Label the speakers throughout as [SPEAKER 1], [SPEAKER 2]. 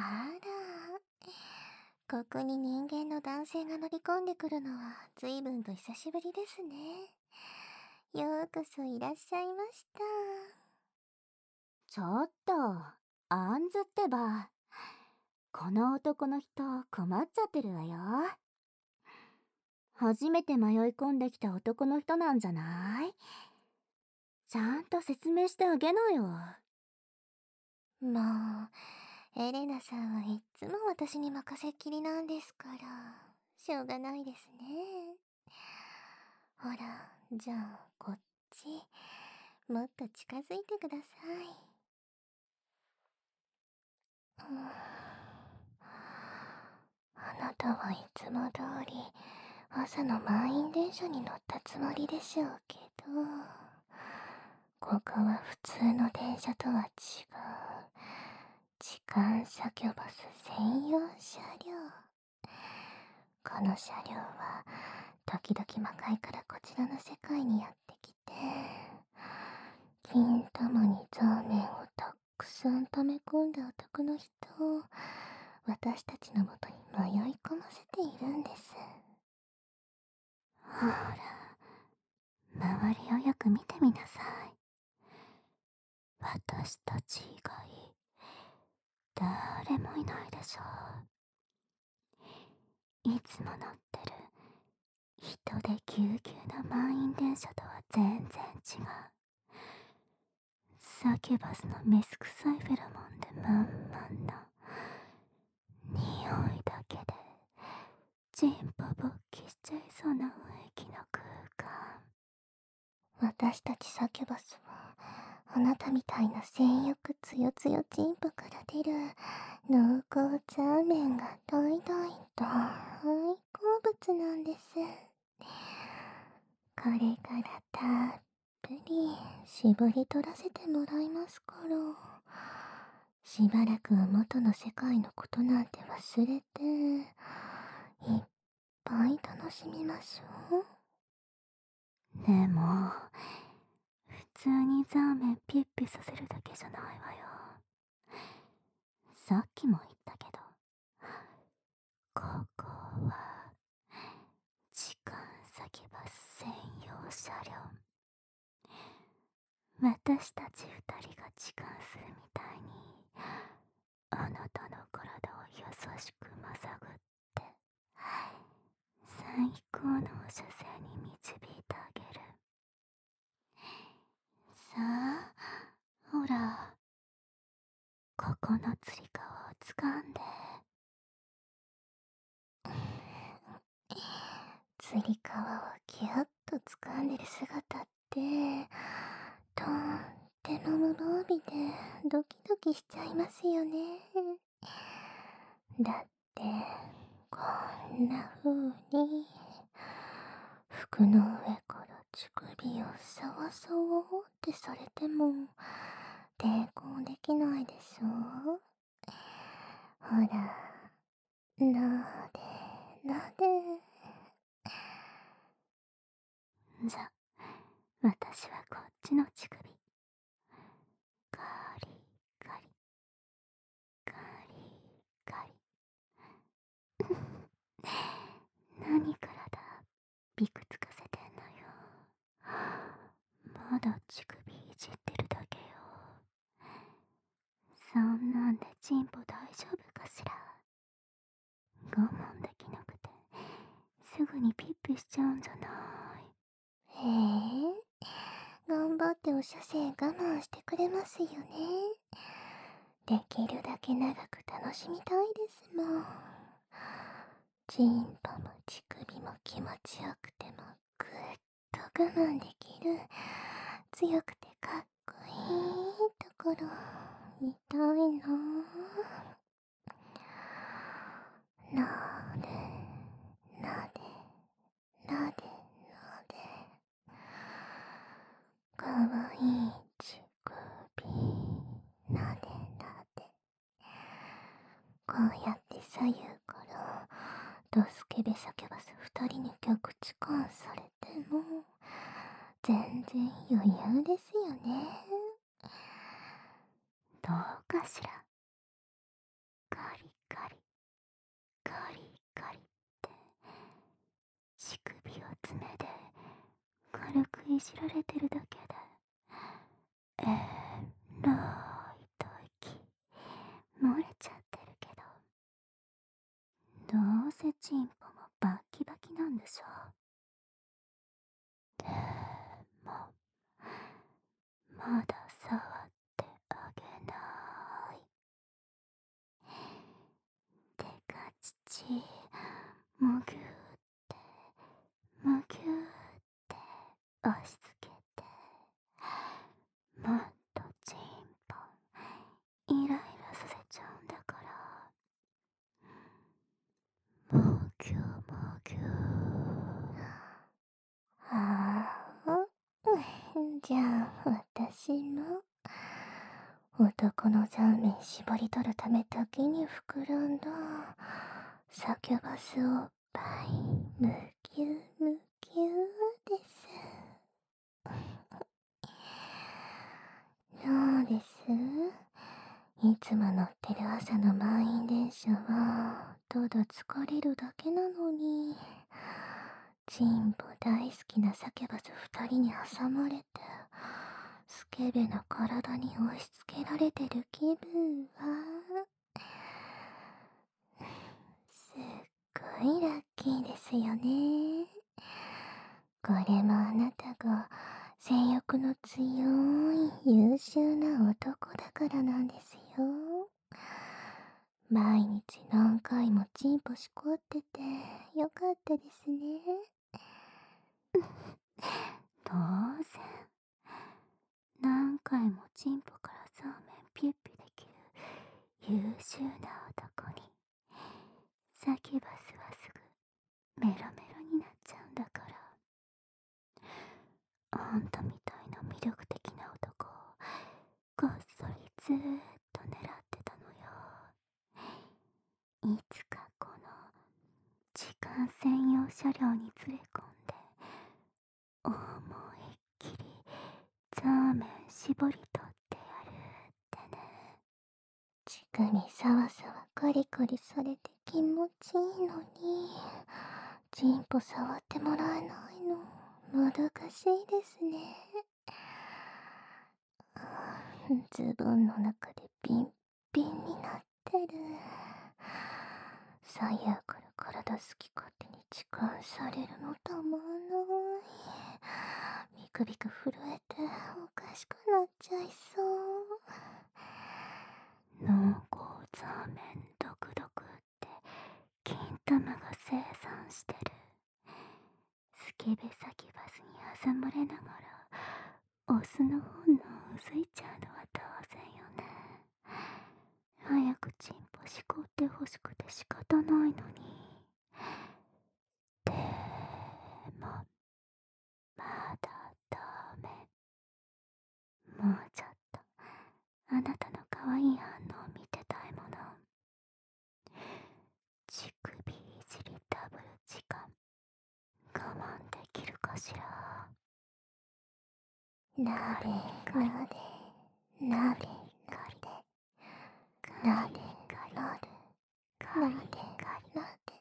[SPEAKER 1] あら、ここに人間の男性が乗り込んでくるのは随分と久しぶりですね。ようこそいらっしゃいました。
[SPEAKER 2] ちょっと、あんずってば。この男の人、困っちゃってるわよ。初めて迷い込んできた男の人なんじゃない？ちゃんと説明してあげなよ。
[SPEAKER 1] もう、エレナさんはいっつも私に任せっきりなんですから、しょうがないですね。ほら、じゃあ、こっち、もっと近づいてください。あなたはいつも通り、朝の満員電車に乗ったつもりでしょうけど、ここは普通の電車とは違う、時間サキョバス専用車両。この車両は、時々魔界からこちらの世界にやってきて、金玉にザーメンをたくさん溜め込んだ男の人を、私たちのもとに迷い込ませているんです。
[SPEAKER 2] ほら、周りをよく見てみなさい。私たち以外、誰もいないでしょう。いつも乗ってる、人でぎゅうぎゅうな満員電車とは全然違う。サキュバスのメス臭いフェロモンで満々の匂いだけでチンポ勃起しちゃいそうな雰囲気の空間。
[SPEAKER 1] 私たちサキュバスは、あなたみたいな性欲つよつよチンポから出る濃厚ザーメンが大大大好物なんです。これからたっぷり絞り取らせてもらいますから、しばらくは元の世界のことなんて忘れて、いっぱい楽しみましょう。
[SPEAKER 2] でも、普通にザーメンピッピさせるだけじゃないわよ。さっきも言ったけど、ここは時間先バス専用車両。私たち二人が時間するみたいに、あなたの体を優しくまさぐって、最高のお射精に導いてあげる。さあ、ほら、ここのつり革を掴んで。
[SPEAKER 1] つり革をギュッと掴んでる姿って、とっても無防備でドキドキしちゃいますよね。だって、こんな風に、服の上から乳首をさわさわってされても、抵抗できないでしょ。ほら、なで、なで。
[SPEAKER 2] じゃ、私はこっちの乳首。ガリガリ、ガリガリ。何からだ、ビクつかせてんのよ。まだ乳首いじってるだけよ。そんなんでチンポ大丈夫かしら。我慢できなくて、すぐにピッピしちゃうんじゃない。
[SPEAKER 1] 頑張ってお射精我慢してくれますよね。できるだけ長く楽しみたいですもん。チンポも乳首も気持ちよくてもぐっと我慢できる強くてかっこいいところ見たいな。なでなでなでなで、かわいい乳首なでなで。こうやって左右からドスケベ叫ばす二人に逆痴漢されても全然余裕ですよね。
[SPEAKER 2] どうかしら。ガガリガリガリって乳首を爪で軽くいじられてるだけでえらい吐息漏れちゃってるけど、どうせチンポもバッキバキなんでしょ。でもまだ触ってあげない。てか父、むぎゅーってむぎゅーって押し付けて、もっとチンポイライラさせちゃうんだから、むぎゅーむぎゅー。
[SPEAKER 1] じゃあ、私も、男のザーメン絞り取るためだけに膨らんだ、サキュバスおっぱい、むぎゅむぎゅです。どうです？いつも乗ってる朝の満員電車は、ただ疲れるだけなのに、チンポ大好きなサキュバス二人に挟まれて、スケベな体に押し付けられてる気分は、すっごいラッキーですよね。これもあなたが性欲の強い優秀な男だからなんですよ。毎日何回もチンポしこっててよかったですね。
[SPEAKER 2] 当然何回もチンポからザーメンピュッピュできる優秀な男にサキュバスはすぐメロメロになっちゃうんだから。あんたみたいな魅力的な男をこっそりずーっと狙ってたのよ。いつかこの時間専用車両に連れ込んで思いっきりザーメン絞り取ってやるってね。
[SPEAKER 1] 乳首サワサワカリカリされて気持ちいいのに、チンポ触ってもらえないの、もどかしいですね。ズボンの中でピンピンになってる。左右から体好き勝手に痴漢されるのたまんない。ビクビク震えておかしくなっちゃいそう。
[SPEAKER 2] 濃厚ザーメンドクドクって金玉が生産してる。スケベサキュバスに挟まれながらオスの本能をうずいちゃうのは当然よね。早くチンポしこってほしくて仕方ないのに。でもまだダメ。もうちょっとあなたの可愛い反応を見てたいもの。乳首いじりダブル時間我慢できるかしら。
[SPEAKER 1] なでなでなでなでなでなでなでなで、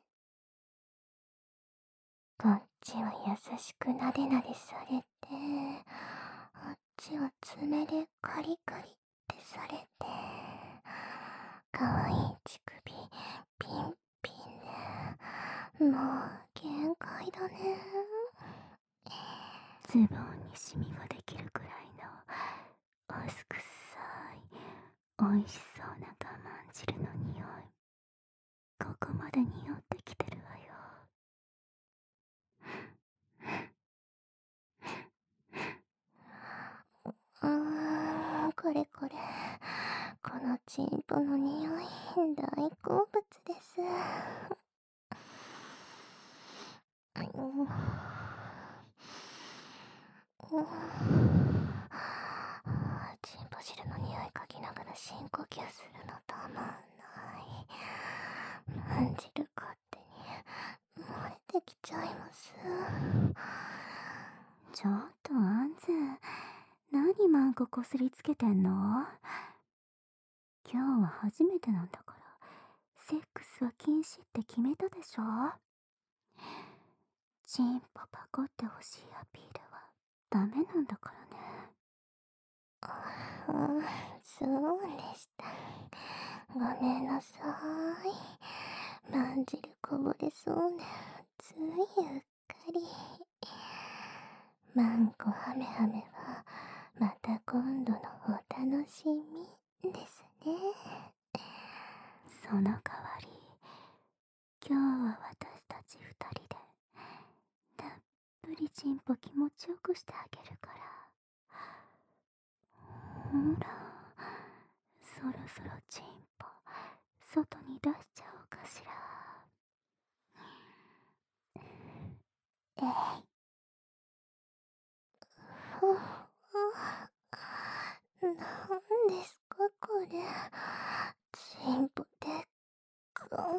[SPEAKER 1] こっちは優しくなでなでされて、あっちは爪でカリカリってされて、かわいい乳首ピンピンで、もう限界だね。
[SPEAKER 2] ズボンにシミができるくらいのおすくさいおいしそうな我慢汁の匂い、ここまで匂ってきてるわよ。
[SPEAKER 1] これこれ、このチンポの匂い大好物です。チンポ汁の匂い嗅ぎながら深呼吸するのたまんない。まんじる勝手に漏れてきちゃいます。
[SPEAKER 2] ちょっとあんず、何マンコこすりつけてんの？今日は初めてなんだからセックスは禁止って決めたでしょ。チンポパコってほしいアピールはダメなんだからね。
[SPEAKER 1] そうでした。ごめんなさい。まんじるこぼれそうで、ついうっかり。マンコハメハメは、また今度のお楽しみですね。
[SPEAKER 2] その代わり、今日は私たち二人で、たっぷりチンポ気持ちよくしてあげるから。ほら、そろそろチンポ、外に出しちゃおうかしら。えい。
[SPEAKER 1] なんですかこれ。チンポでっか。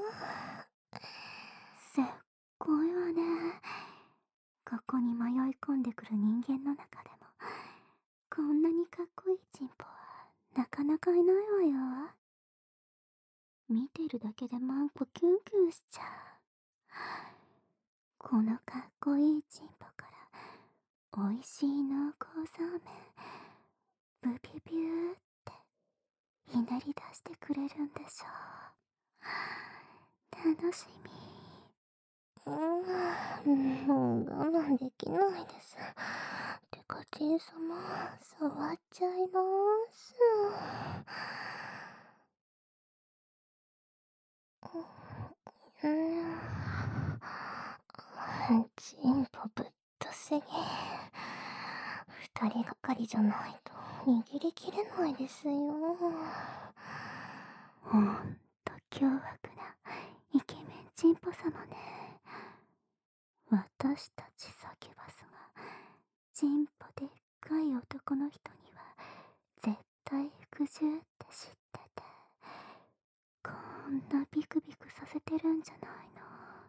[SPEAKER 2] すっごいわね。ここに迷い込んでくる人間の中でも、こんなにかっこいいチンポはなかなかいないわよ。見てるだけでマンコキュンキュンしちゃう。このかっこいいチンポからおいしい濃厚そうめんブビュビューってひねり出してくれるんでしょう。楽しみ。
[SPEAKER 1] もう我慢できないです。てか、チン様、触っちゃいます。チンポぶっとすぎ。二人がかりじゃないと握りきれないですよ。
[SPEAKER 2] ほんと凶悪なイケメンチンポ様ね。私たちサキュバスがチンポでっかい男の人には絶対服従って知ってて、こんなビクビクさせてるんじゃないの。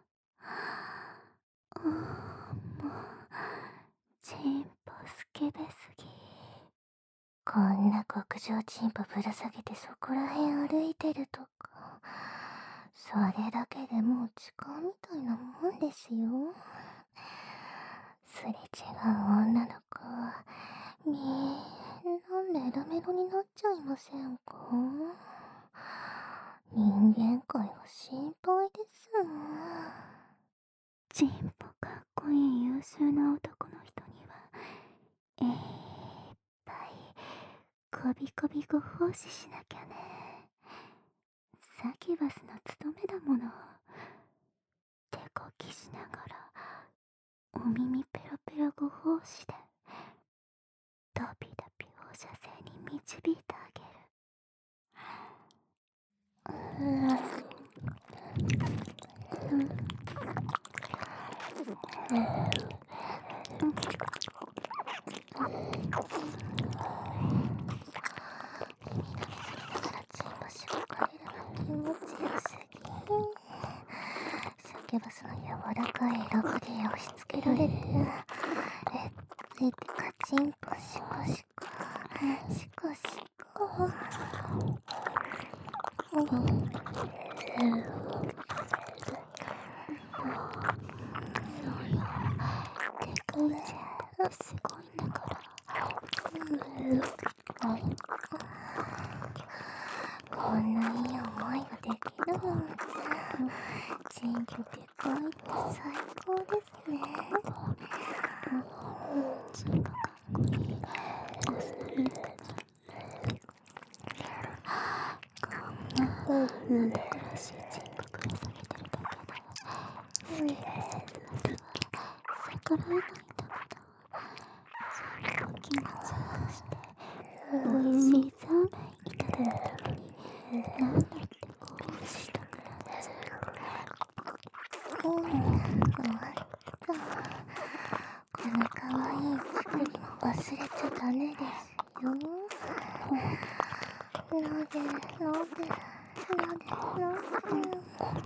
[SPEAKER 2] もうチンポスケベすぎ。
[SPEAKER 1] こんな極上チンポぶら下げてそこらへん歩いてるとか、それだけでもう痴漢みたいなもんですよ。すれ違う女の子はみんなメロメロになっちゃいませんか？人間界が心配です。
[SPEAKER 2] チンポかっこいい優秀な男の人にはいっぱいこびこびご奉仕しなきゃね。サキュバスの務めだもの。手こきしながらお耳ペロペロご奉仕でドビドビ放射線に導いてあげる。
[SPEAKER 1] 気持ちよすぎ。サキュバスの柔らかいエロボディ押し付けられて、カチンポシコシコ、シコシコ。
[SPEAKER 2] でかいチンポってすごいんだから。
[SPEAKER 1] こんないい思いができるなんて。チンポでかいって最高ですね。
[SPEAKER 2] チンポかっこいい。こんななんだらしいチンポぶら下げてるだけで逆らえないんだけど、チンポ気持ちよくしておいしいそうめんいただくためになんだってこうしたくなっちゃ
[SPEAKER 1] このかわいい作りも忘れちゃダメですよ。なでなでなでなで。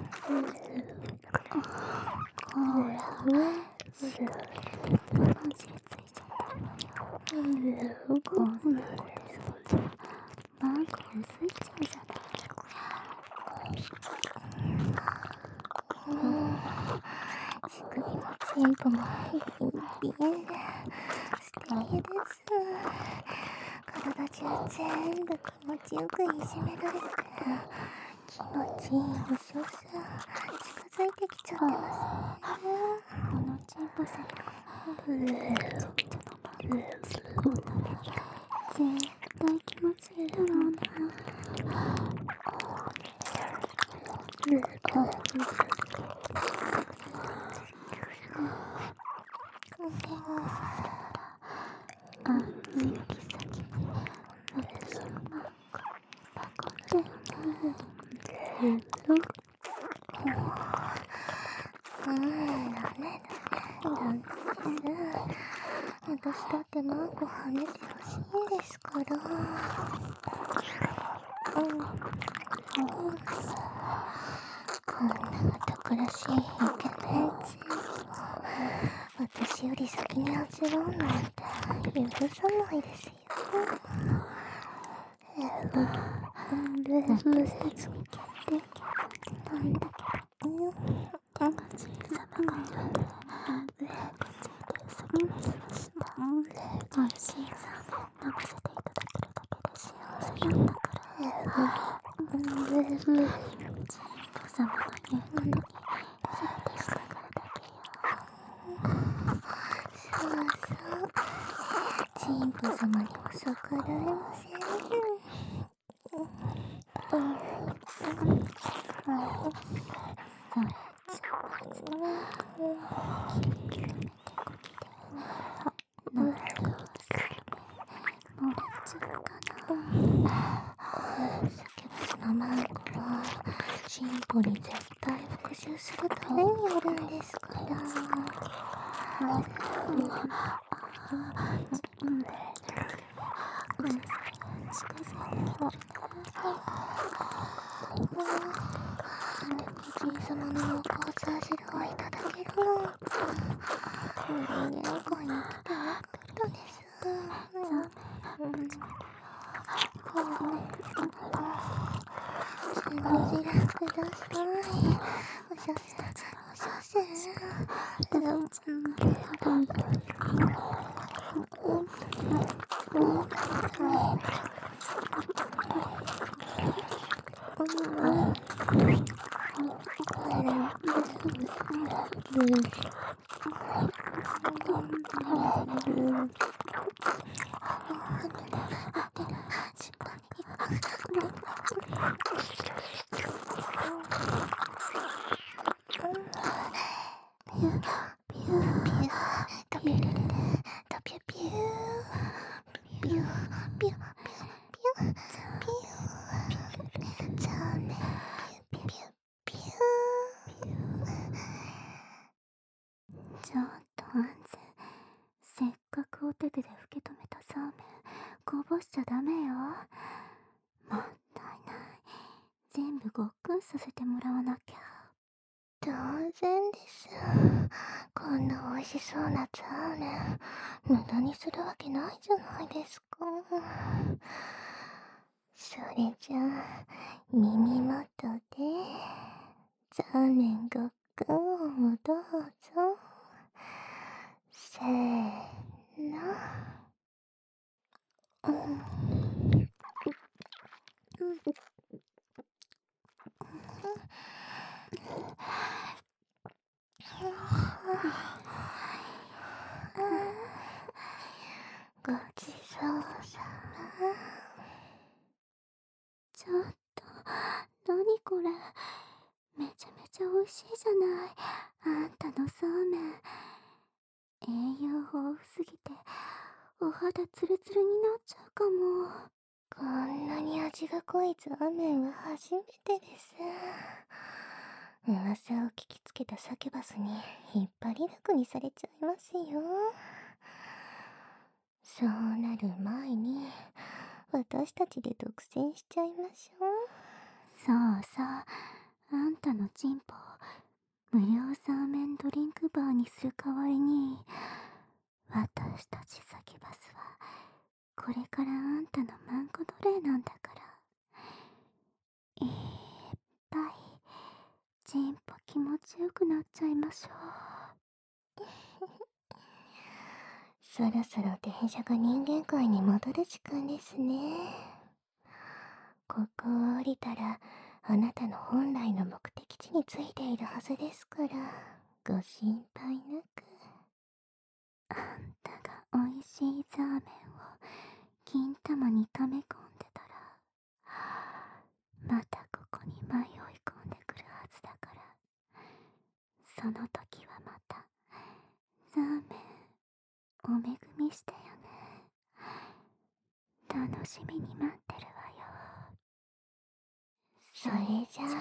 [SPEAKER 2] ほらすごいマジでついちゃってるわよ。こんなことするとマンコ薄いちゃうじゃない。
[SPEAKER 1] 乳首もチンポもビンビンで素敵です。体中全部気持ちよくいじめられて気持ちいいおソース近づいてきちゃってますね。
[SPEAKER 2] このチンポさんがめちゃくちゃのマンゴー突っ込んだら絶対気持ちいいだろうな。あんな指先に私のマンゴーパコって
[SPEAKER 1] ダメです。私だってマンゴー跳ねてほしいんですから。こんな男らしいイケメンチン私より先に味わうなんて許さないですよ。
[SPEAKER 2] 私たちに決定権なんだけど神様が言うてこっちで先にしました。おいしいラーメン飲ませていただけるだけで幸せなんだから。神様の言うことに全て従うだけよ。
[SPEAKER 1] そうそう。チンポ様にも逆らえません。
[SPEAKER 2] それじゃまず息止めてこきで何をするね。もうちゃうかな。
[SPEAKER 1] 酒バスのマンコはチンポに絶対復讐するためにおるんですから。
[SPEAKER 2] 近づいてきてるね。
[SPEAKER 1] 神様の濃厚味をいただけるなんて人間界に来てなかったです。信じらください。おしゃせ
[SPEAKER 2] ちょっとあんず、せっかくお手手で受け止めたそうめんこぼしちゃダメよ。もったいない。全部ごっくんさせてもらわなきゃ。
[SPEAKER 1] 当然です。こんな美味しそうなザーメン無駄にするわけないじゃないですか。それじゃあ耳元でザーメンごっくんをどうぞ。せーの。ごちそうさま。
[SPEAKER 2] ちょっと、なにこれ。めちゃめちゃ美味しいじゃない。あんたのそうめん。栄養豊富すぎて、お肌ツルツルになっちゃうかも。
[SPEAKER 1] こんなに味が濃いザーメンは初めてです。噂を聞きつけたサケバスに引っ張りだこにされちゃいますよ。そうなる前に私たちで独占しちゃいましょう。
[SPEAKER 2] そうそう。あんたのチンポ無料ザーメンドリンクバーにする代わりに、私たちサキバスはこれからあんたのマンコ奴隷なんだから、いっぱいちんぽ気持ちよくなっちゃいましょう。
[SPEAKER 1] そろそろ電車が人間界に戻る時間ですね。ここを降りたら、あなたの本来の目的地についているはずですから、ご心配なく。
[SPEAKER 2] あんたが美味しいザーメンを金玉に溜め込んでたら、またここに迷い込んでくるはずだから、その時はまたザーメンお恵みしてよね。楽しみに待ってるわよ。
[SPEAKER 1] それじゃ